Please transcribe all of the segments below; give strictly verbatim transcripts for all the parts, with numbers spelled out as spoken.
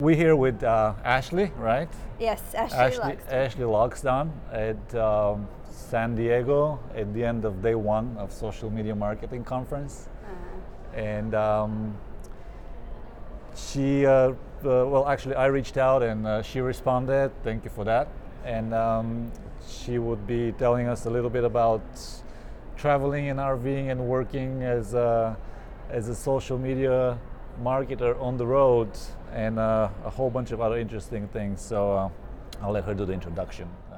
We're here with uh, Ashley, right? Yes, Ashley, Ashley, Luxton. Ashley Logsdon at um, San Diego at the end of day one of Social Media Marketing Conference. Uh, And um, she, uh, uh, well, actually, I reached out and uh, she responded. Thank you for that. And um, she would be telling us a little bit about traveling and RVing and working as a, as a social media marketer on the road and uh, a whole bunch of other interesting things. So uh, I'll let her do the introduction. Uh,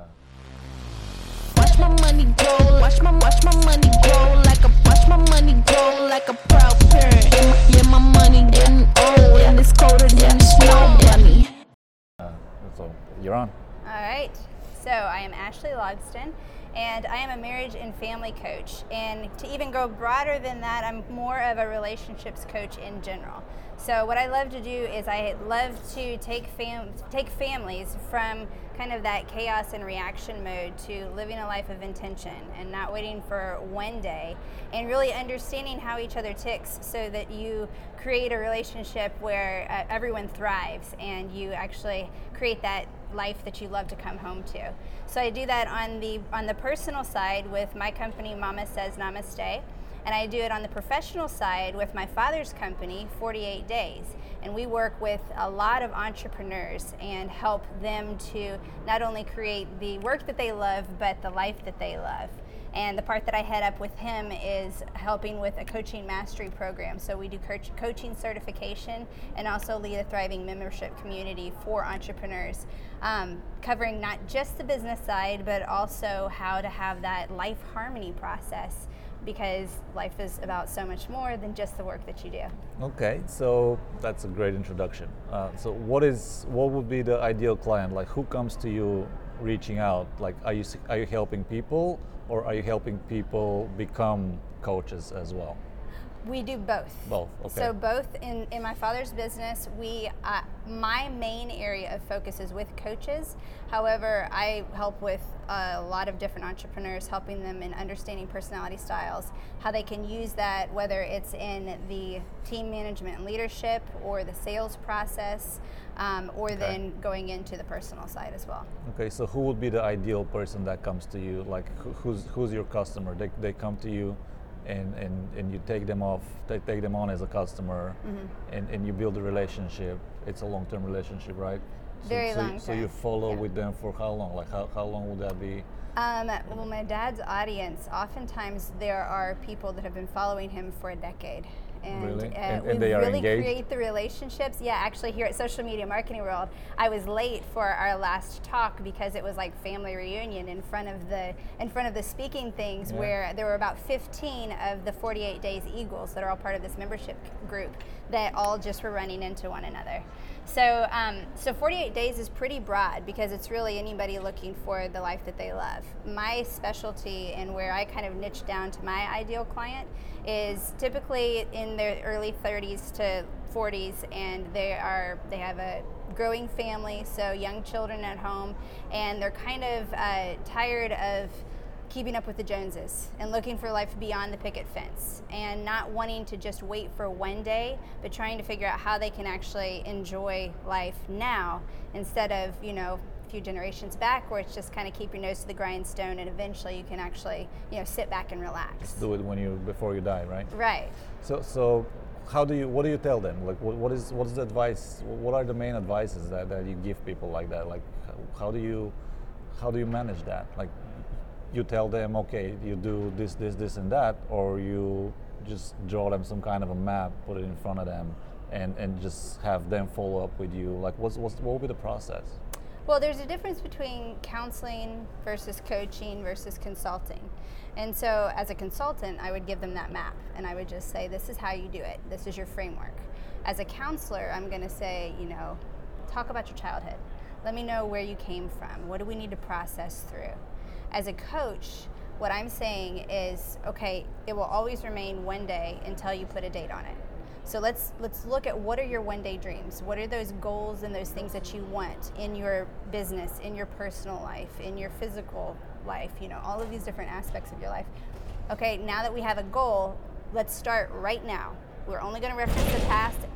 Watch my money grow, watch my watch my money grow like a watch my money grow like a proud parent. Yeah, my, yeah, my money getting old and it's colder than the snow bunny. uh, so you're on. all right. So I am Ashley Logston, and I am a marriage and family coach. And to even go broader than that, I'm more of a relationships coach in general. So what I love to do is I love to take fam- take families from kind of that chaos and reaction mode to living a life of intention and not waiting for one day, and really understanding how each other ticks so that you create a relationship where uh, everyone thrives and you actually create that life that you love to come home to. So I do that on the on the personal side with my company Mama Says Namaste, and I do it on the professional side with my father's company forty-eight days. And we work with a lot of entrepreneurs and help them to not only create the work that they love, but the life that they love. And the part that I head up with him is helping with a coaching mastery program. So we do coach, coaching certification and also lead a thriving membership community for entrepreneurs, um, covering not just the business side, but also how to have that life harmony process, because life is about so much more than just the work that you do. Okay, so that's a great introduction. Uh, so what is what would be the ideal client? Like, who comes to you reaching out? Like, are you are you helping people, or are you helping people become coaches as well? We do both. Both, okay. So both in, in my father's business, we uh, my main area of focus is with coaches. However, I help with a lot of different entrepreneurs, helping them in understanding personality styles, how they can use that, whether it's in the team management and leadership or the sales process, um, or Okay. then going into the personal side as well. Okay, so who would be the ideal person that comes to you? Like, who, who's who's your customer? They they come to you, and and, and you take them off, they take them on as a customer, Mm-hmm. and, and you build a relationship. It's a long-term relationship, right? So, Very so, long So you term, follow yeah. with them for how long? Like, how, how long would that be? Um, well, my dad's audience, oftentimes there are people that have been following him for a decade. And, Really? uh, And- we and they are really engaged? create the relationships. Yeah, actually here at Social Media Marketing World, I was late for our last talk because it was like family reunion in front of the in front of the speaking things, Yeah. where there were about fifteen of the forty-eight Days Eagles that are all part of this membership group that all just were running into one another. So, um, so forty-eight days is pretty broad because it's really anybody looking for the life that they love. My specialty and where I kind of niche down to my ideal client is typically in their early thirties to forties, and they are they have a growing family, so young children at home, and they're kind of uh, tired of keeping up with the Joneses and looking for life beyond the picket fence, and not wanting to just wait for one day, but trying to figure out how they can actually enjoy life now instead of, you know, a few generations back where it's just kind of keep your nose to the grindstone and eventually you can actually, you know, sit back and relax. Do it when you before you die, right? Right. So so how do you what do you tell them? Like, what, what is what is the advice? What are the main advices that, that you give people like that? Like, how, how do you how do you manage that? Like, you tell them, okay, you do this, this, this, and that, or you just draw them some kind of a map, put it in front of them, and, and just have them follow up with you. Like, what's, what's what will be the process? Well, there's a difference between counseling versus coaching versus consulting. And so as a consultant, I would give them that map and I would just say, this is how you do it. This is your framework. As a counselor, I'm going to say, you know, talk about your childhood. Let me know where you came from. What do we need to process through? As a coach, what I'm saying is, okay, it will always remain one day until you put a date on it. So let's let's look at what are your one day dreams? What are those goals and those things that you want in your business, in your personal life, in your physical life, you know, all of these different aspects of your life. Okay, now that we have a goal, let's start right now. We're only going to reference the past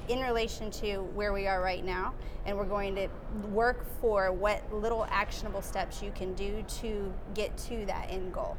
in relation to where we are right now, and we're going to work for what little actionable steps you can do to get to that end goal.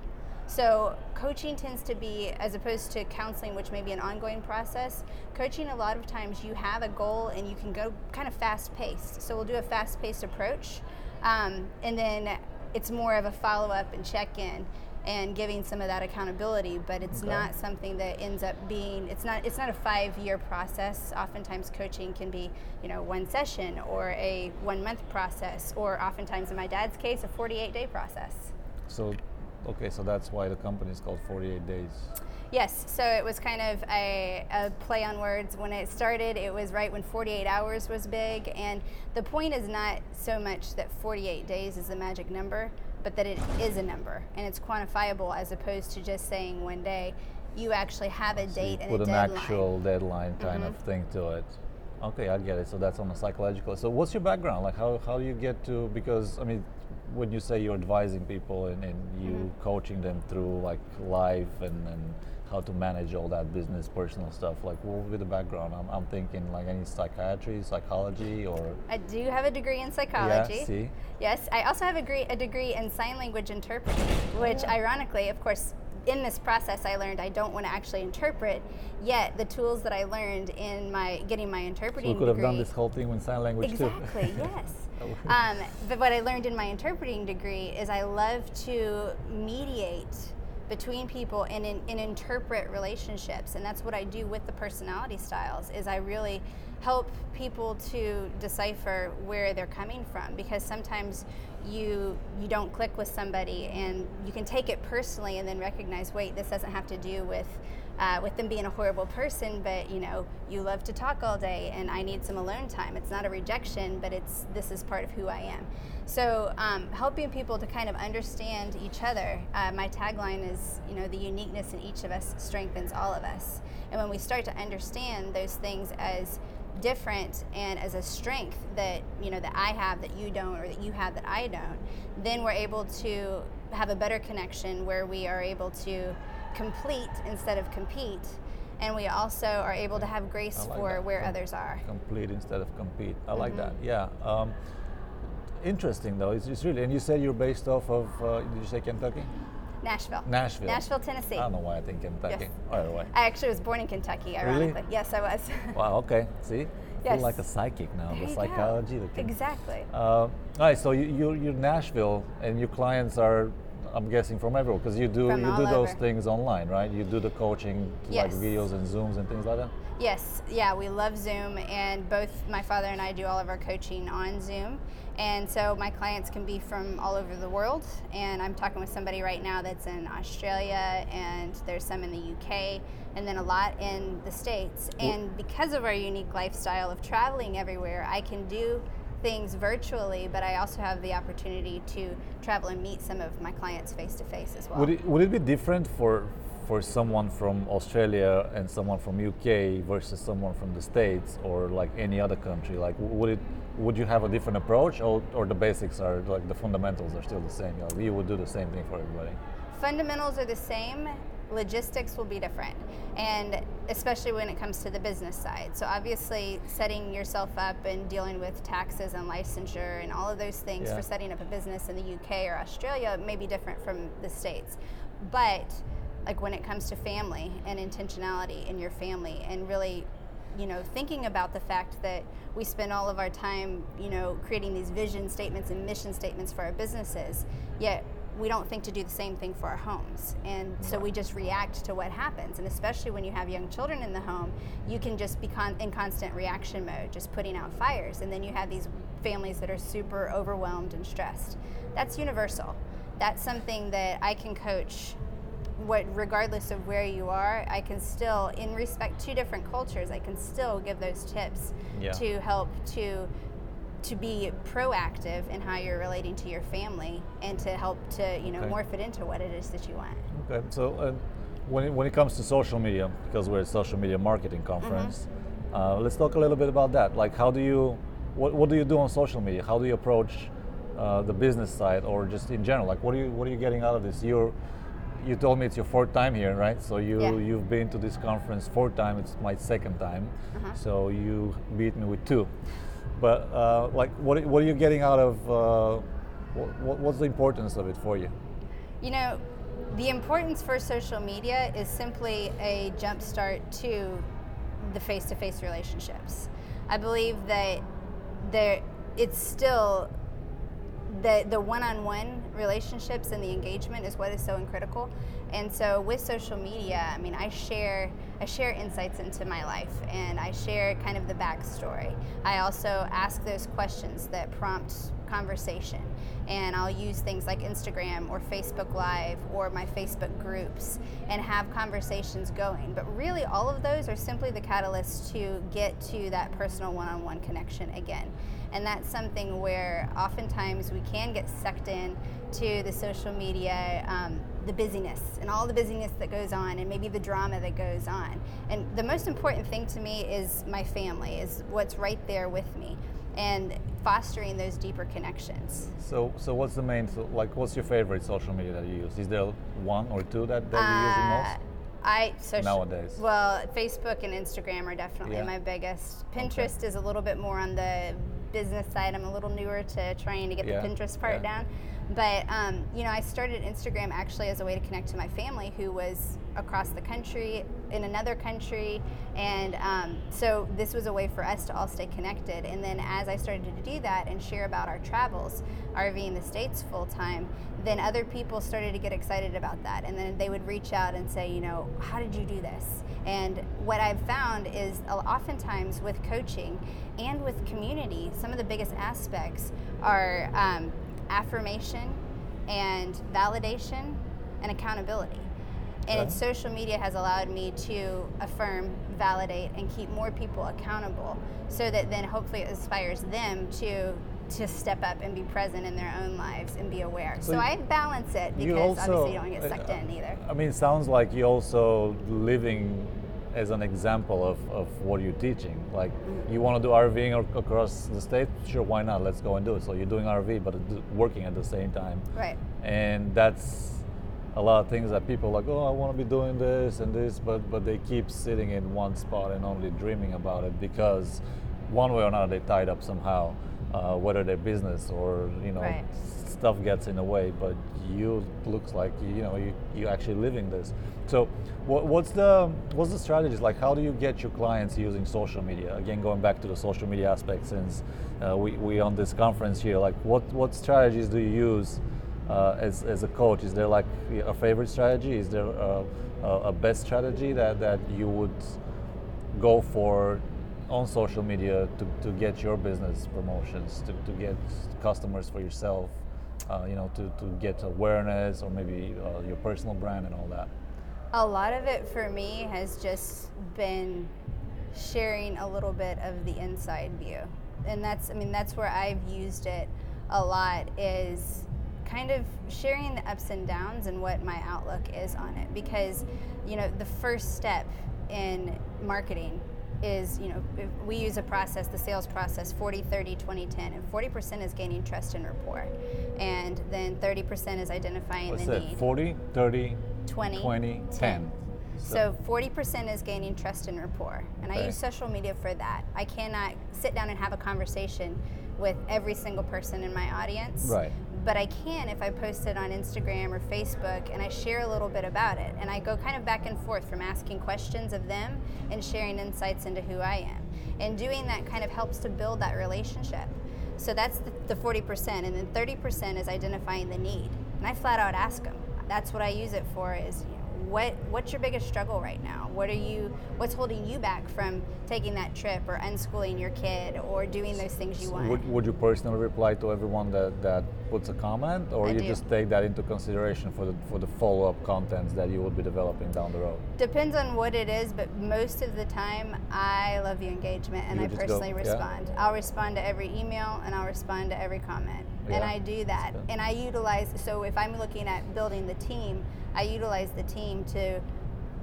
So coaching tends to be, as opposed to counseling, which may be an ongoing process, coaching a lot of times you have a goal and you can go kind of fast paced. So we'll do a fast paced approach, um, and then it's more of a follow up and check in and giving some of that accountability, but it's Okay. not something that ends up being, it's not it's not a five year process. Oftentimes coaching can be, you know, one session or a one month process, or oftentimes in my dad's case, a forty-eight day process. So, okay, so that's why the company is called forty-eight days. Yes, so it was kind of a, a play on words. When it started, it was right when forty-eight hours was big, and the point is not so much that forty-eight days is the magic number, but that it is a number, and it's quantifiable as opposed to just saying one day. You actually have a So you date and put a an deadline. actual deadline kind of Mhm. thing to it. Okay, I get it. So that's on the psychological. So what's your background? Like how, how do you get to, because I mean, when you say you're advising people and, and you Mhm. coaching them through like life and, and how to manage all that business, personal stuff, like what would be the background? I'm, I'm thinking like any psychiatry, psychology, or I do have a degree in psychology. Yeah, see? Yes, I also have a degree, a degree in sign language interpreting, which ironically, of course, in this process I learned I don't want to actually interpret, yet the tools that I learned in my getting my So interpreting we could have degree. done this whole thing with sign language too. Exactly, yes. Um, but what I learned in my interpreting degree is I love to mediate between people and, in, and interpret relationships, and that's what I do with the personality styles. Is I really help people to decipher where they're coming from, because sometimes you you don't click with somebody and you can take it personally and then recognize, wait, this doesn't have to do with uh, with them being a horrible person, but you know, you love to talk all day and I need some alone time. It's not a rejection, but it's this is part of who I am. So um, helping people to kind of understand each other. Uh, my tagline is, you know, the uniqueness in each of us strengthens all of us. And when we start to understand those things as different and as a strength that, you know, that I have that you don't, or that you have that I don't, then we're able to have a better connection where we are able to complete instead of compete, and we also are able to have grace I like for that. where Com- others are. Complete instead of compete. I like Mhm. that. Yeah. Um, interesting though. It's, it's really. And you said you're based off of. Uh, did you say Kentucky? Nashville. Nashville. Nashville, Tennessee. I don't know why I think Kentucky. Yes. Either way. I actually was born in Kentucky, Really? ironically. Yes, I was. Wow. Okay. See. I Yes. feel like a psychic now. There The you go. psychology. The Ken- Exactly. Uh, all right. So you, you're, you're Nashville, and your clients are, I'm guessing, from everywhere, because you do From you all do those over. things online, right? You do the coaching, like Yes. videos and Zooms and things like that. Yes, yeah, we love Zoom, and both my father and I do all of our coaching on Zoom. And so my clients can be from all over the world, and I'm talking with somebody right now that's in Australia, and there's some in the U K, and then a lot in the States. And because of our unique lifestyle of traveling everywhere, I can do things virtually, but I also have the opportunity to travel and meet some of my clients face to face as well. Would it would it be different for for someone from Australia and someone from U K versus someone from the States, or like any other country? Like w- would it would you have a different approach, or, or the basics are like the fundamentals are still the same? You, know, you would do the same thing for everybody. Fundamentals are the same, logistics will be different, and especially when it comes to the business side. So obviously setting yourself up and dealing with taxes and licensure and all of those things Yeah. for setting up a business in the U K or Australia may be different from the States. But like when it comes to family and intentionality in your family, and really, you know, thinking about the fact that we spend all of our time, you know, creating these vision statements and mission statements for our businesses, yet we don't think to do the same thing for our homes. And so we just react to what happens. And especially when you have young children in the home, you can just be con- in constant reaction mode, just putting out fires. And then you have these families that are super overwhelmed and stressed. That's universal. That's something that I can coach. What, regardless of where you are, I can still, in respect to different cultures, I can still give those tips Yeah. to help to to be proactive in how you're relating to your family, and to help to, you know, Okay. morph it into what it is that you want. Okay, so uh, when, it, when it comes to social media, because we're a social media marketing conference, uh, let's talk a little bit about that. Like, how do you, what, what do you do on social media? How do you approach uh, the business side, or just in general? Like, what are you, what are you getting out of this? You're, you told me it's your fourth time here, right? So you Yeah. you've been to this conference four times. It's my second time. Uh-huh. So you beat me with two. But uh, like, what what are you getting out of? Uh, what, what's the importance of it for you? You know, the importance for social media is simply a jump start to the face-to-face relationships. I believe that there it's still the the one-on-one relationships and the engagement is what is so critical. And so with social media, I mean, I share I share insights into my life, and I share kind of the backstory. I also ask those questions that prompt conversation, and I'll use things like Instagram or Facebook Live or my Facebook groups and have conversations going. But really, all of those are simply the catalyst to get to that personal one-on-one connection again. And that's something where oftentimes we can get sucked in to the social media, um, the busyness and all the busyness that goes on, and maybe the drama that goes on. And the most important thing to me is my family, is what's right there with me, and fostering those deeper connections. So so what's the main so, like? What's your favorite social media that you use? Is there one or two that, that you use the most? Uh, I social, Nowadays. Well, Facebook and Instagram are definitely Yeah. my biggest. Pinterest is a little bit more on the business side. I'm a little newer to trying to get Yeah, the Pinterest part yeah. down. But um, you know, I started Instagram actually as a way to connect to my family who was across the country, in another country, and um, so this was a way for us to all stay connected. And then as I started to do that and share about our travels, RVing the States full time, then other people started to get excited about that, and then they would reach out and say, you know, how did you do this? And what I've found is oftentimes with coaching and with community, some of the biggest aspects are um, affirmation and validation and accountability. And Okay. it's social media has allowed me to affirm, validate, and keep more people accountable, so that then hopefully it inspires them to to step up and be present in their own lives and be aware. So So, I balance it, you because also- obviously you don't get sucked uh, in either. I mean, it sounds like you're also living as an example of, of what you're teaching. Like, Mm-hmm. you want to do RVing ac- across the state? Sure, why not? Let's go and do it. So you're doing R V, but d- working at the same time. Right. And that's a lot of things that people are like, oh, I want to be doing this and this, but but they keep sitting in one spot and only dreaming about it because one way or another they're tied up somehow, uh, whether their business or you know Right. s- stuff gets in the way. But you looks like you know you you actually living this. So what, what's the what's the strategies like? How do you get your clients using social media? Again, going back to the social media aspect, since uh, we we on this conference here, like what what strategies do you use? Uh, as, as a coach, is there like a favorite strategy? Is there a, a, a best strategy that, that you would go for on social media to, to get your business promotions, to, to get customers for yourself, uh, you know, to, to get awareness or maybe uh, your personal brand and all that? A lot of it for me has just been sharing a little bit of the inside view. And that's, I mean, that's where I've used it a lot, is kind of sharing the ups and downs and what my outlook is on it. Because, you know, the first step in marketing is, you know, if we use a process, the sales process, forty, thirty, twenty, ten, and forty percent is gaining trust and rapport. And then thirty percent is identifying What's the that? need. forty, thirty, twenty, twenty, ten. So forty percent is gaining trust and rapport. And I Okay. use social media for that. I cannot sit down and have a conversation with every single person in my audience. Right. But I can if I post it on Instagram or Facebook and I share a little bit about it. And I go kind of back and forth from asking questions of them and sharing insights into who I am. And doing that kind of helps to build that relationship. So that's the, the forty percent. And then thirty percent is identifying the need. And I flat out ask them. That's what I use it for, is, you know, what what's your biggest struggle right now? What are you what's holding you back from taking that trip or unschooling your kid or doing those things you want? Would, would you personally reply to everyone that, that puts a comment, or I you do. just take that into consideration for the for the follow-up contents that you will be developing down the road? Depends on what it is, but most of the time I love the engagement and You I just go- personally yeah. respond. I'll respond to every email and I'll respond to every comment. And Yeah. I do that. That's good. And I utilize, so if I'm looking at building the team, I utilize the team to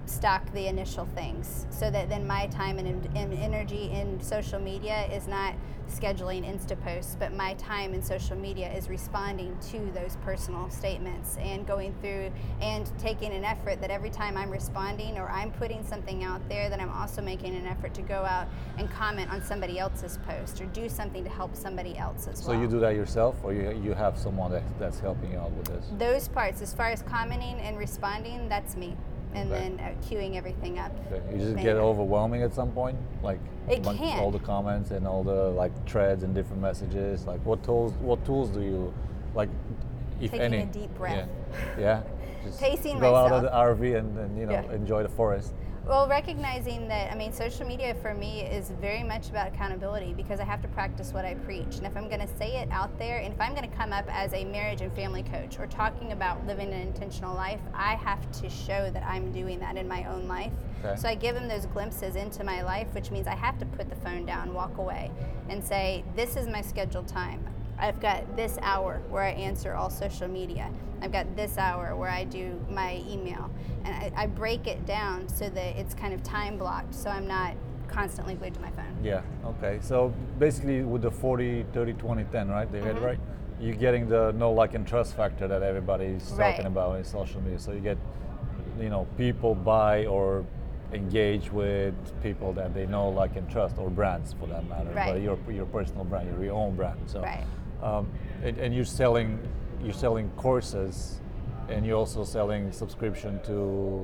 stock the initial things, so that then my time and, and energy in social media is not scheduling Insta posts, but my time in social media is responding to those personal statements and going through and taking an effort that every time I'm responding or I'm putting something out there, that I'm also making an effort to go out and comment on somebody else's post or do something to help somebody else as So well. you do that yourself, or you you have someone that, that's helping you out with this? Those parts, as far as commenting and responding, that's me. And Okay. then uh, queuing everything up. Okay. You just Man. get overwhelming at some point, like It bunch- can. all the comments and all the like threads and different messages. Like what tools? What tools do you like, if Taking any? a deep breath. Yeah. Yeah. Just Pacing go out of myself. the R V and, and you know Yeah. enjoy the forest. Well, recognizing that, I mean, social media for me is very much about accountability, because I have to practice what I preach. And if I'm going to say it out there, and if I'm going to come up as a marriage and family coach or talking about living an intentional life, I have to show that I'm doing that in my own life. Okay. So I give them those glimpses into my life, which means I have to put the phone down, walk away, and say, this is my scheduled time. I've got this hour where I answer all social media. I've got this hour where I do my email. And I, I break it down so that it's kind of time blocked, so I'm not constantly glued to my phone. Yeah. Okay. So basically, with the forty, thirty, twenty, ten, right? They Mm-hmm. had it right. You're getting the no like and trust factor that everybody's Right. talking about in social media. So you get, you know, people buy or engage with people that they know, like, and trust, or brands for that matter. Right. But your your personal brand, your, your own brand. So, Right. um, and, and you're selling you're selling courses, and you're also selling subscription to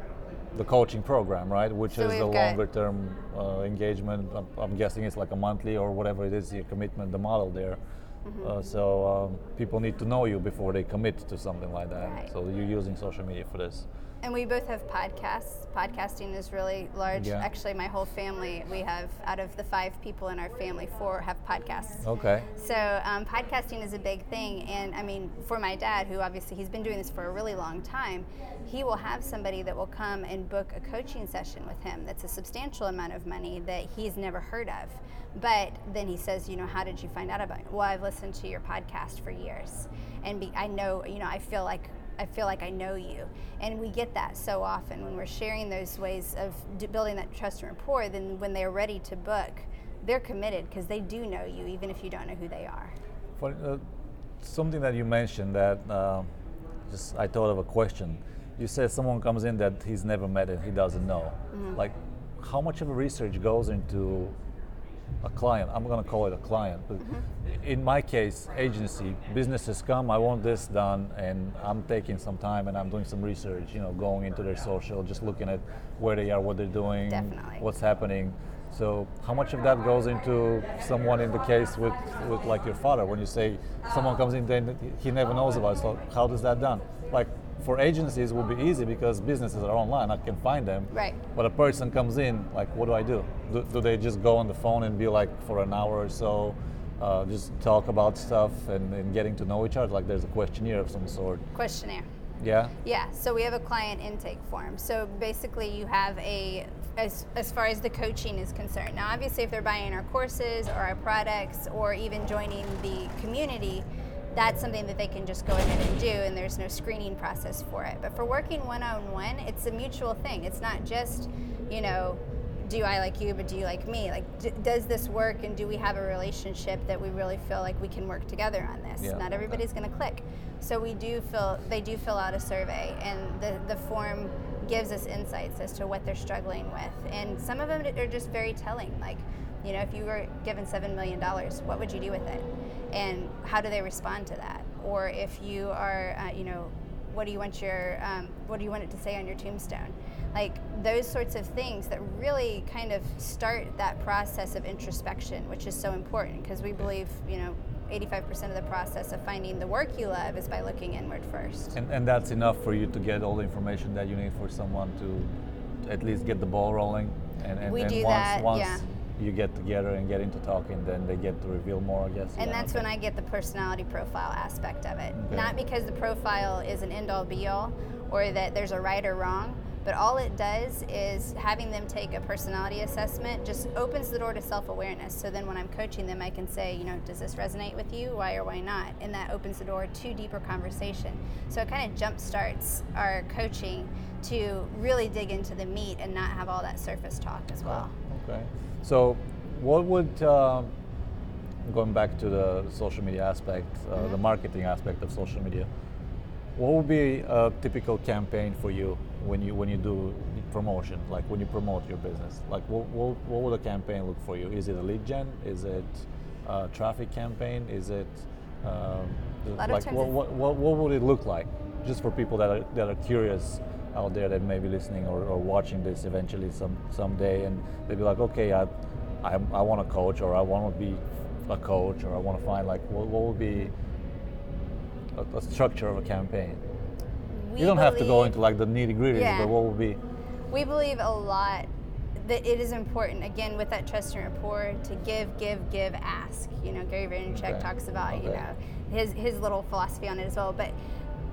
the coaching program, right? Which So is the we've got- longer term uh, engagement. I'm, I'm guessing it's like a monthly or whatever it is, your commitment, the model there. Mm-hmm. Uh, so um, people need to know you before they commit to something like that. Right. So you're using social media for this. And we both have podcasts. Podcasting is really large. Yeah. Actually, my whole family, we have, out of the five people in our family, four have podcasts. Okay. So um, podcasting is a big thing, and I mean, for my dad, who obviously he's been doing this for a really long time, he will have somebody that will come and book a coaching session with him that's a substantial amount of money that he's never heard of. But then he says, you know, how did you find out about it? Well, I've listened to your podcast for years, and be, I know, you know, I feel like I feel like I know you. And we get that so often when we're sharing those ways of d- building that trust and rapport. Then when they're ready to book, they're committed because they do know you, even if you don't know who they are. For uh, something that you mentioned that uh, just I thought of a question. You said someone comes in that he's never met and he doesn't know. Mm-hmm. Like, how much of a research goes into a client? I'm going to call it a client, but Mm-hmm. in my case, agency, businesses come, I want this done, and I'm taking some time and I'm doing some research, you know, going into their social, just looking at where they are, what they're doing, Definitely. what's happening. So how much of that goes into someone in the case with, with like your father, when you say someone comes in then he never knows about it, so how does that done? Like, for agencies it will be easy because businesses are online, I can find them. Right. But a person comes in, like, what do I do? Do, do they just go on the phone and be like for an hour or so, uh, just talk about stuff and, and getting to know each other? Like there's a questionnaire of some sort. Questionnaire. Yeah? Yeah, so we have a client intake form. So basically you have a, as, as far as the coaching is concerned. Now obviously if they're buying our courses or our products or even joining the community, that's something that they can just go ahead and do, and there's no screening process for it. But for working one-on-one, it's a mutual thing. It's not just, you know, do I like you, but do you like me? Like, d- does this work, and do we have a relationship that we really feel like we can work together on this? Yeah, Not everybody's going to click. So we do fill, they do fill out a survey, and the, the form gives us insights as to what they're struggling with. And some of them are just very telling. Like, you know, if you were given seven million dollars, what would you do with it? And how do they respond to that? Or if you are, uh, you know, what do you want your, um, what do you want it to say on your tombstone? Like those sorts of things that really kind of start that process of introspection, which is so important because we believe, you know, eighty-five percent of the process of finding the work you love is by looking inward first. And, and that's enough for you to get all the information that you need for someone to at least get the ball rolling. And, and, We and do once, that, once yeah. you get together and get into talking, then they get to reveal more, I guess. And Yeah, that's okay. when I get the personality profile aspect of it. Okay. Not because the profile is an end all be all or that there's a right or wrong, But all it does is having them take a personality assessment just opens the door to self-awareness. So then when I'm coaching them, I can say, you know, does this resonate with you? Why or why not? And that opens the door to deeper conversation. So it kind of jump starts our coaching to really dig into the meat and not have all that surface talk as well. Okay. So what would, um, going back to the social media aspect, uh, Mm-hmm. the marketing aspect of social media, what would be a typical campaign for you when you when you do promotion, like when you promote your business? Like what, what, what would a campaign look for you? Is it a lead gen? Is it a traffic campaign? Is it um, lot of like times what, it's- what, what, what would it look like? Just for people that are, that are curious out there that may be listening or, or watching this eventually some someday, and they'd be like, okay, I I, I want to coach, or I want to be a coach, or I want to find like what, what would be a, a structure of a campaign? We You don't have to go believe- into like the nitty gritty, Yeah. but what would be? We believe a lot that it is important, again, with that trust and rapport, to give, give, give, ask. You know, Gary Vaynerchuk Okay. talks about, you Okay. know, his, his little philosophy on it as well. But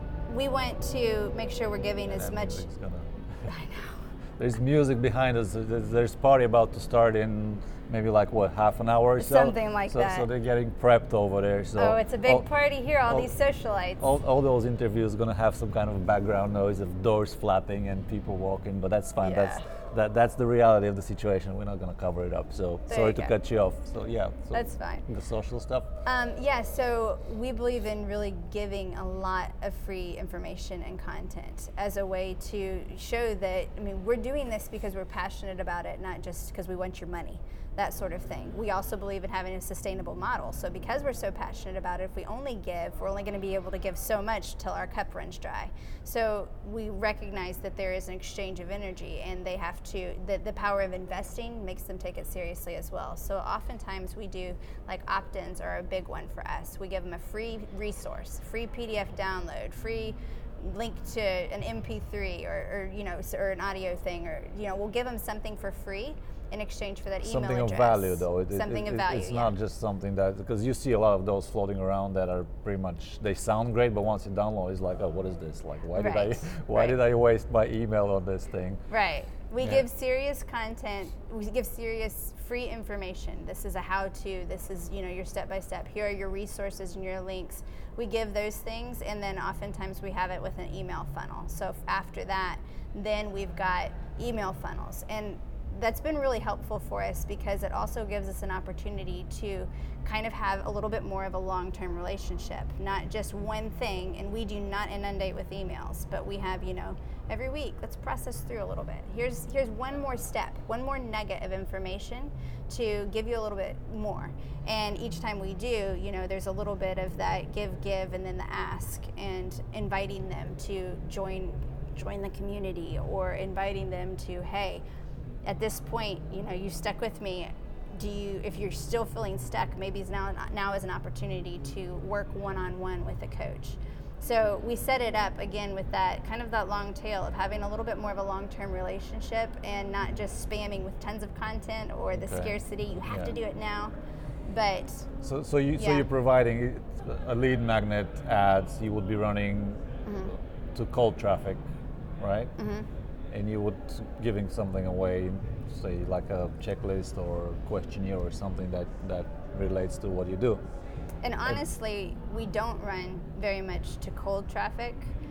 we want to make sure we're giving as That much. music's gonna- I know. There's music behind us. There's, there's party about to start in maybe like what, half an hour or so. Something like so, that. So they're getting prepped over there. So Oh, it's a big all, party here, all all- these socialites. all, all those interviews are gonna have some kind of background noise of doors flapping and people walking, but that's fine. That's Yeah. that that's the reality of the situation. We're not gonna cover it up. So There sorry you to go. cut you off. So yeah. So That's fine. The social stuff. Um, yeah, so we believe in really giving a lot of free information and content as a way to show that, I mean, we're doing this because we're passionate about it, not just because we want your money, that sort of thing. We also believe in having a sustainable model. So because we're so passionate about it, if we only give, we're only going to be able to give so much till our cup runs dry. So we recognize that there is an exchange of energy, and they have to, the, the power of investing makes them take it seriously as well. So oftentimes we do, like opt-ins are a big one for us. We give them a free resource, free P D F download, free link to an M P three or, or you know, s- or an audio thing, or, you know, we'll give them something for free in exchange for that email Something of address. value, though. It, it- Something it- of it- value, It's yeah. not just something that, because you see a lot of those floating around that are pretty much, they sound great, but once you download, it's like, oh, what is this? Like, why did I, Right, why right. did I waste my email on this thing? Right. We Yeah. give serious content. We give serious free information. This is a how-to. This is, you know, your step-by-step. Here are your resources and your links. We give those things, and then oftentimes we have it with an email funnel. So f- after that, then we've got email funnels. And that's been really helpful for us because it also gives us an opportunity to kind of have a little bit more of a long-term relationship, not just one thing. And we do not inundate with emails, but we have, you know, every week, let's process through a little bit. Here's here's one more step, one more nugget of information to give you a little bit more. And each time we do, you know, there's a little bit of that give, give, and then the ask, and inviting them to join join the community, or inviting them to, hey, at this point, you know, you stuck with me. Do you, if you're still feeling stuck, maybe it's now now is an opportunity to work one-on-one with a coach. So we set it up again with that kind of that long tail of having a little bit more of a long-term relationship, and not just spamming with tons of content or the Okay. scarcity. You have Yeah. to do it now, but So, so you, so Yeah. you're providing a lead magnet ads. You would be running Mm-hmm. to cold traffic, right? mhm. And you would giving something away, say like a checklist or questionnaire or something that that relates to what you do. And honestly, we don't run very much to cold traffic.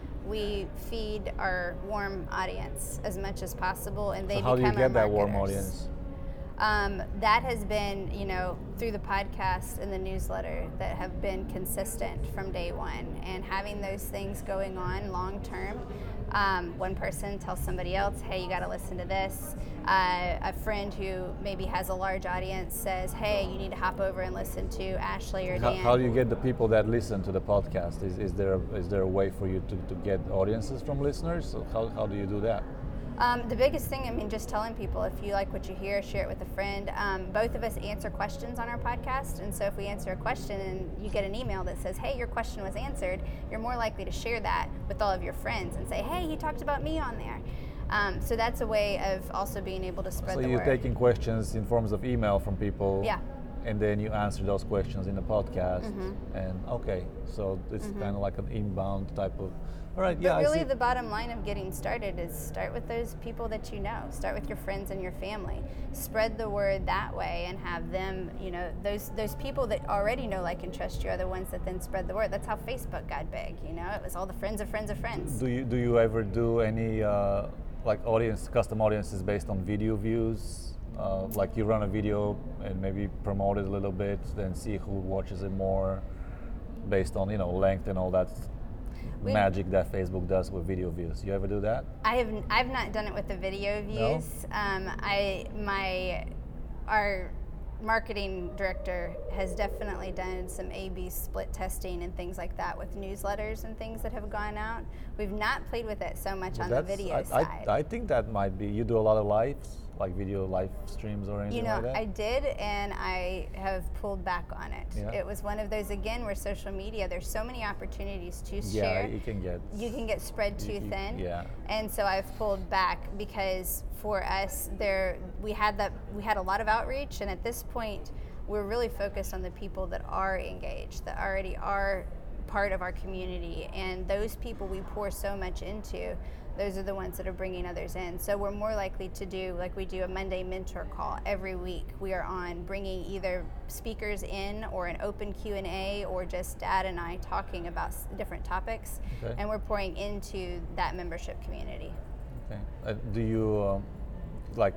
We feed our warm audience as much as possible, and they So how do you become our get that warm marketers. audience? Um, that has been, you know, through the podcast and the newsletter that have been consistent from day one, and having those things going on long term. Um, one person tells somebody else, hey, you got to listen to this. Uh, a friend who maybe has a large audience says, hey, you need to hop over and listen to Ashley or How, Dan. how do you get the people that listen to the podcast? Is, is there is there a way for you to, to get audiences from listeners? So how, how do you do that? Um, the biggest thing, I mean, just telling people, if you like what you hear, share it with a friend. Um, both of us answer questions on our podcast, and so if we answer a question and you get an email that says, hey, your question was answered, you're more likely to share that with all of your friends and say, hey, he talked about me on there. Um, so that's a way of also being able to spread So the you're word. taking questions in forms of email from people. Yeah. and then you answer those questions in the podcast. Mm-hmm. And okay, so it's kind of like an inbound type of. All right, But yeah, I really, see. the bottom line of getting started is start with those people that you know. Start with your friends and your family. Spread the word that way, and have them. You know, those those people that already know, like, and trust you are the ones that then spread the word. That's how Facebook got big. You know, it was all the friends of friends of friends. Do you do you ever do any uh, like audience custom audiences based on video views? Uh, like you run a video and maybe promote it a little bit, then see who watches it more, based on you know length and all that We- magic that Facebook does with video views. You ever do that? I have n- I've not done it with the video views. Um, I my our marketing director has definitely done some A B split testing and things like that with newsletters and things that have gone out. We've not played with it so much on the That's- video I, side. I, I think that might be. You do a lot of lives, like video live streams or anything You know, like that? I did, and I have pulled back on it. Yeah. It was one of those, again, where social media, there's so many opportunities to yeah, share. you can get. You can get spread too you- you- thin. yeah. And so I've pulled back because for us, there we had that we had a lot of outreach, and at this point, we're really focused on the people that are engaged, that already are part of our community, and those people we pour so much into, those are the ones that are bringing others in. So we're more likely to do, like we do a Monday mentor call every week. We are on bringing either speakers in or an open Q and A, or just Dad and I talking about s- different topics, Okay. and we're pouring into that membership community. Okay. Uh, do you um, like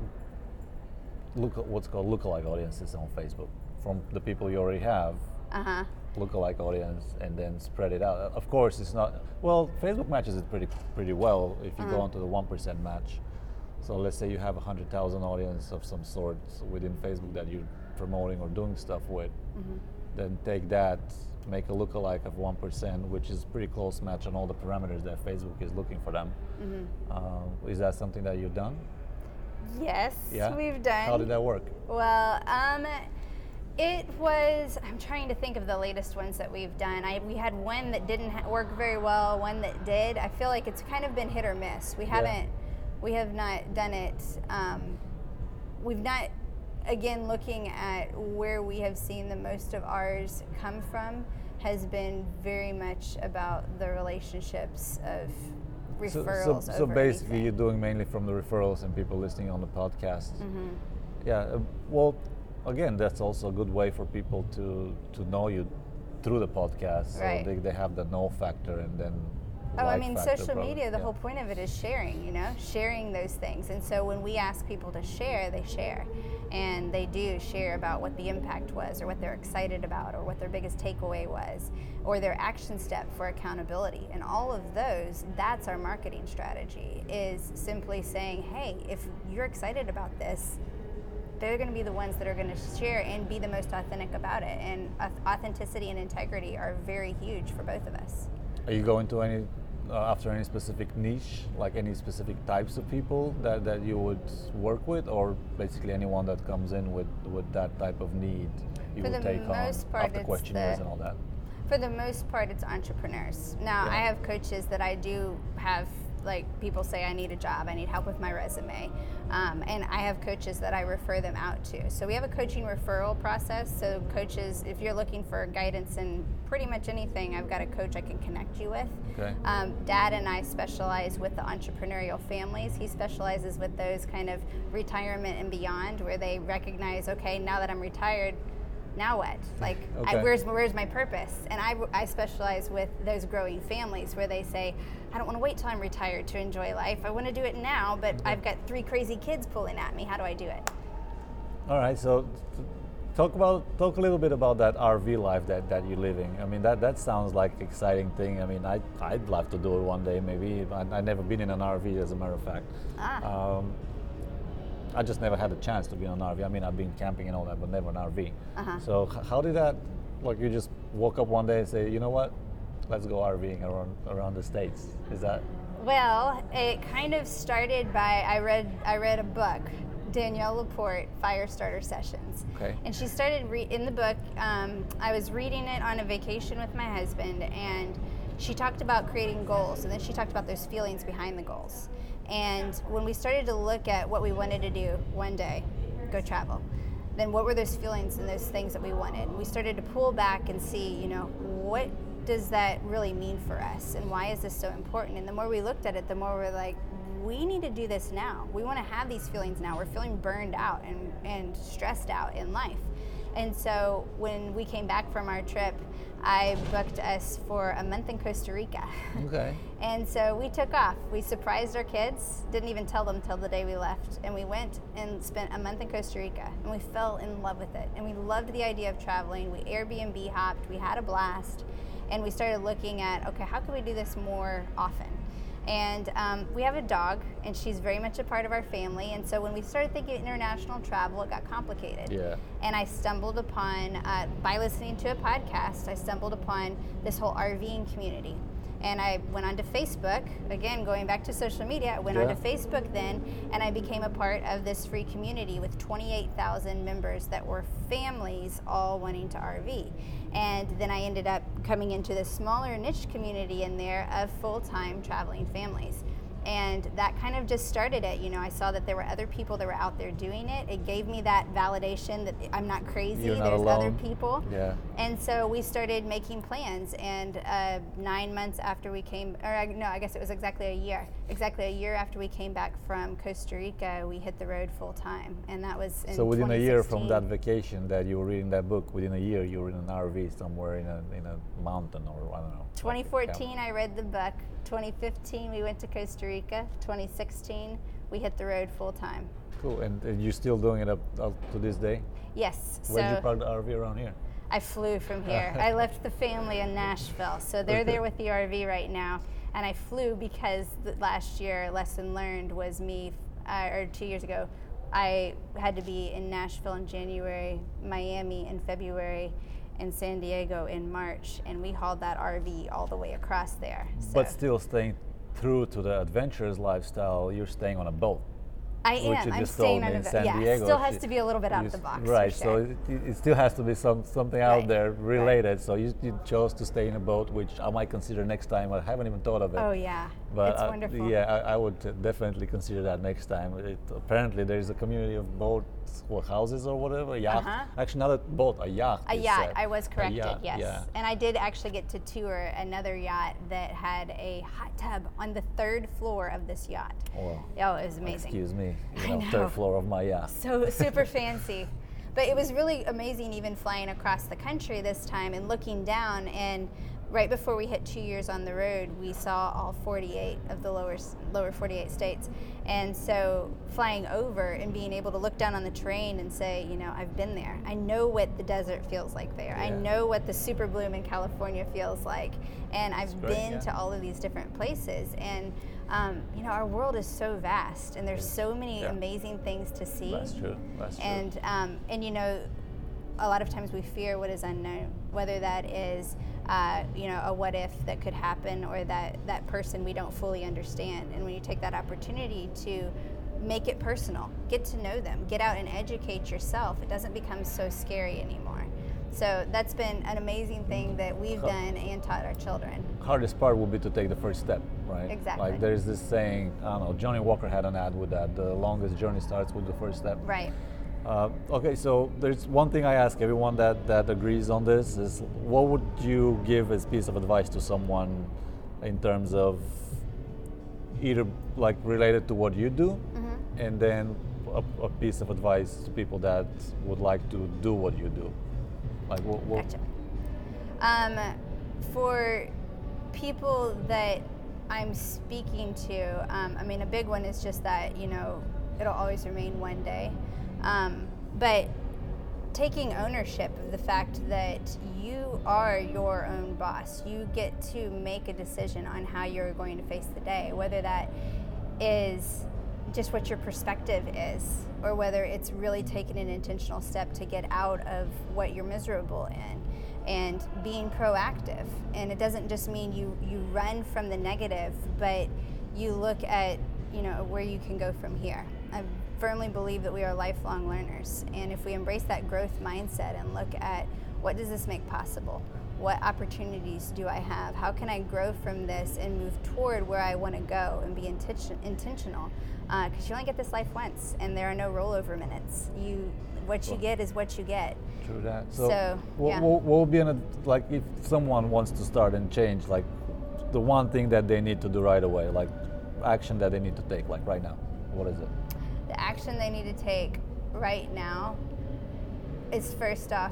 look at what's called lookalike audiences on Facebook from the people you already have? Uh-huh. Lookalike audience, and then spread it out. Of course, it's not. Well, Facebook matches it pretty pretty well if you go onto the one percent match. So let's say you have a hundred thousand audience of some sort within Facebook that you're promoting or doing stuff with. Then take that, make a lookalike of one percent, which is pretty close match on all the parameters that Facebook is looking for them. Uh, is that something that you've done? Yes, Yeah. we've done. How did that work? Well, um, it was, I'm trying to think of the latest ones that we've done. I, we had one that didn't ha- work very well, one that did. I feel like it's kind of been hit or miss. We haven't, we have not done it, um, we've not, again, looking at where we have seen the most of ours come from has been very much about the relationships of So, referrals. so, so over basically, anything. you're doing mainly from the referrals and people listening on the podcast. Mm-hmm. Yeah. Uh, well, again, that's also a good way for people to to know you through the podcast. So Right. they, they have the know factor, and then. Oh, I like mean, factor social probably. media, the Yeah. whole point of it is sharing, you know, sharing those things. And so when we ask people to share, they share. And they do share about what the impact was, or what they're excited about, or what their biggest takeaway was, or their action step for accountability. And all of those, that's our marketing strategy, is simply saying, hey, if you're excited about this, they're going to be the ones that are going to share and be the most authentic about it. And auth- authenticity and integrity are very huge for both of us. Are you going to any uh, after any specific niche, like any specific types of people that, that you would work with, or basically anyone that comes in with, with that type of need you For would the take most on part, after it's questionnaires the- and all that? For the most part, it's entrepreneurs. Now, Yeah. I have coaches that I do have, like, people say, I need a job, I need help with my resume. Um, and I have coaches that I refer them out to. So we have a coaching referral process. So coaches, if you're looking for guidance in pretty much anything, I've got a coach I can connect you with. Okay. Um, Dad and I specialize with the entrepreneurial families. He specializes with those kind of retirement and beyond, where they recognize, okay, now that I'm retired, now what? Like, Okay. I, where's where's my purpose? And I, I specialize with those growing families where they say, I don't want to wait till I'm retired to enjoy life. I want to do it now, but I've got three crazy kids pulling at me. How do I do it? All right, so t- talk about talk a little bit about that R V life that, that you're living. I mean, that, that sounds like exciting thing. I mean, I I'd love to do it one day. Maybe I, I've never been in an R V, as a matter of fact. Ah. Um, I just never had a chance to be in an R V. I mean, I've been camping and all that, but never an R V. Uh-huh. So h- how did that? Like, you just woke up one day and say, you know what? Let's go RVing around around the states. Is that? Well, it kind of started by I read I read a book, Danielle Laporte, Firestarter Sessions. Okay. And she started re- in the book. Um, I was reading it on a vacation with my husband, and she talked about creating goals, and then she talked about those feelings behind the goals. And when we started to look at what we wanted to do one day, go travel. then what were those feelings and those things that we wanted? And we started to pull back and see, you know, what does that really mean for us, and why is this so important? And the more we looked at it, the more we're like, we need to do this now. We want to have these feelings now. We're feeling burned out and, and stressed out in life. And so when we came back from our trip, I booked us for a month in Costa Rica. Okay. And so we took off. We surprised our kids, didn't even tell them till the day we left. And we went and spent a month in Costa Rica, and we fell in love with it. And we loved the idea of traveling. We Airbnb hopped, we had a blast, and we started looking at, okay, how can we do this more often? And um, we have a dog, and she's very much a part of our family. And so when we started thinking international travel, it got complicated. Yeah. And I stumbled upon, uh, by listening to a podcast, I stumbled upon this whole RVing community. And I went onto Facebook, again, going back to social media, I went Yeah. onto Facebook then, and I became a part of this free community with twenty-eight thousand members that were families all wanting to R V. And then I ended up coming into this smaller niche community in there of full-time traveling families. And that kind of just started it. You know, I saw that there were other people that were out there doing it. It gave me that validation that I'm not crazy. You're not There's alone. other people. Yeah. And so we started making plans. And uh, nine months after we came, or I, no, I guess it was exactly a year. Exactly a year after we came back from Costa Rica, we hit the road full time. And that was in So within a year from twenty that sixteen. vacation that you were reading that book, within a year you were in an R V somewhere in a in a mountain or I don't know. twenty like a fourteen, cabin. I read the book. twenty fifteen, we went to Costa Rica. twenty sixteen, we hit the road full time. Cool. And, and you're still doing it up, up to this day? Yes. Where did you So park the R V around here? I flew from here. I left the family in Nashville. So they're Okay. there with the R V right now. And I flew because the last year, lesson learned was me, uh, or two years ago, I had to be in Nashville in January, Miami in February, and San Diego in March. And we hauled that R V all the way across there. So But still staying true to the adventurous lifestyle, you're staying on a boat. I which am. you I'm just staying told me on in a boat. San Yeah, Diego. still has you- to be a little bit out you the s- box. for Right, sure. so it, it still has to be some something out Right, there right. related. So you, you chose to stay in a boat, which I might consider next time. I haven't even thought of it. Oh yeah, But it's I- wonderful. yeah, I, I would uh, definitely consider that next time. It, apparently, there is a community of boats or houses or whatever, yacht. Uh-huh. Actually, not a boat, a yacht. A you yacht, said. I was A corrected, yacht, yes. Yeah. And I did actually get to tour another yacht that had a hot tub on the third floor of this yacht. Well, Oh, it was amazing. excuse me, you I know, know. third floor of my yacht. So super fancy. But it was really amazing even flying across the country this time and looking down, and right before we hit two years on the road, we saw all forty-eight of the lower lower forty-eight states. And so flying over and being able to look down on the terrain and say, you know, I've been there. I know what the desert feels like there. I Yeah. know what the super bloom in California feels like. And I've great, been yeah. to all of these different places. And um, you know, our world is so vast, and there's so many Yeah. amazing things to see. That's true. That's true. And um, and you know, a lot of times we fear what is unknown, whether that is uh, you know, a what if that could happen, or that that person we don't fully understand. And when you take that opportunity to make it personal, get to know them, get out and educate yourself, it doesn't become so scary anymore. So that's been an amazing thing that we've done and taught our children. Hardest part would be to take the first step, right? Exactly. Like there's this saying, I don't know, Johnny Walker had an ad with that, the longest journey starts with the first step. Right. Uh, okay, so there's one thing I ask everyone that, that agrees on this is, what would you give as piece of advice to someone in terms of either like related to what you do, Mm-hmm. and then a, a piece of advice to people that would like to do what you do? Like what, what Gotcha. Um, for people that I'm speaking to, um, I mean, a big one is just that, you know, it'll always remain one day. Um, but taking ownership of the fact that you are your own boss. You get to make a decision on how you're going to face the day, whether that is just what your perspective is, or whether it's really taking an intentional step to get out of what you're miserable in and being proactive. And it doesn't just mean you, you run from the negative, but you look at, you know, where you can go from here. I firmly believe that we are lifelong learners, and if we embrace that growth mindset and look at what does this make possible, what opportunities do I have, how can I grow from this and move toward where I want to go, and be intention, intentional, because uh, you only get this life once, and there are no rollover minutes. You what you Well- get is what you get. True that. So, So, what, yeah. what, what would be an ad- like if someone wants to start and change, like the one thing that they need to do right away, like action that they need to take, like right now, what is it? The action they need to take right now is, first off,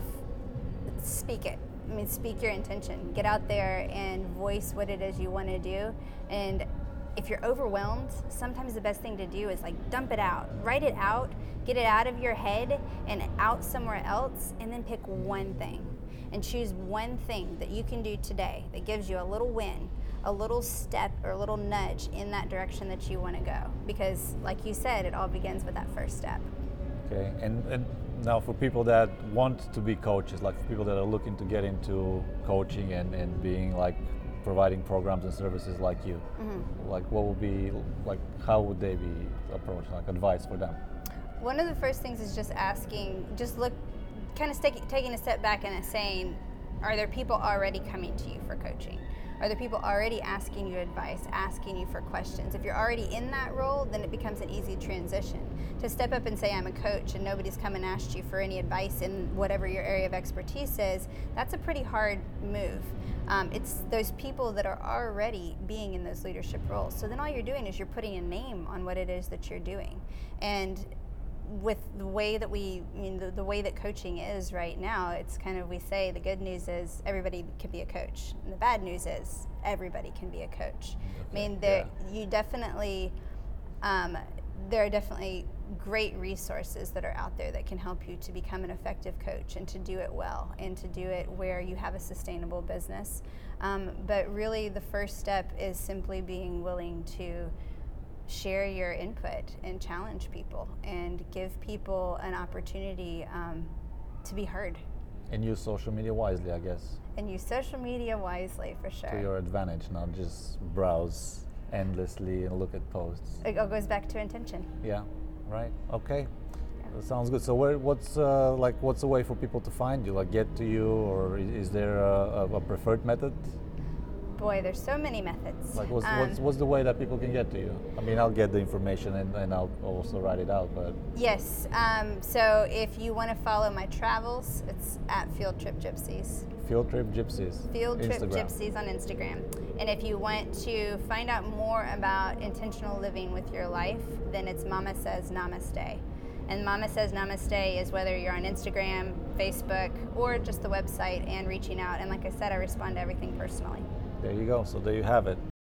speak it. I mean, speak your intention. Get out there and voice what it is you want to do. And if you're overwhelmed, sometimes the best thing to do is like dump it out, write it out, get it out of your head and out somewhere else, and then pick one thing and choose one thing that you can do today that gives you a little win, a little step or a little nudge in that direction that you want to go. Because like you said, it all begins with that first step. Okay, and, and now for people that want to be coaches, like for people that are looking to get into coaching and, and being like providing programs and services like you, Mm-hmm. like what would be, like how would they be approached, like advice for them? One of the first things is just asking, just look, kind of take, taking a step back and saying, are there people already coming to you for coaching? Are there people already asking you advice, asking you for questions? If you're already in that role, then it becomes an easy transition. To step up and say, I'm a coach, and nobody's come and asked you for any advice in whatever your area of expertise is, that's a pretty hard move. Um, it's those people that are already being in those leadership roles. So then all you're doing is you're putting a name on what it is that you're doing. And with the way that we, I mean, the, the way that coaching is right now, it's kind of, we say the good news is everybody can be a coach. And the bad news is everybody can be a coach. I mean, there, you definitely, um, there are definitely great resources that are out there that can help you to become an effective coach and to do it well and to do it where you have a sustainable business. Um, but really the first step is simply being willing to share your input and challenge people and give people an opportunity um, to be heard. And use social media wisely, I guess, And use social media wisely, for sure. to your advantage, not just browse endlessly and look at posts. It all goes back to intention. Yeah, right. Okay, that sounds good. So, where, what's uh, like, what's a way for people to find you, like get to you, or is, is there a, a preferred method? Boy, there's so many methods. Like, what's, Um, what's what's the way that people can get to you? I mean, I'll get the information and, and I'll also write it out, but Yes, um, so if you want to follow my travels, it's at Field Trip Gypsies. Field Trip Gypsies. Field Trip Instagram. Gypsies on Instagram. And if you want to find out more about intentional living with your life, then it's Mama Says Namaste. And Mama Says Namaste is whether you're on Instagram, Facebook, or just the website and reaching out. And like I said, I respond to everything personally. There you go. So there you have it.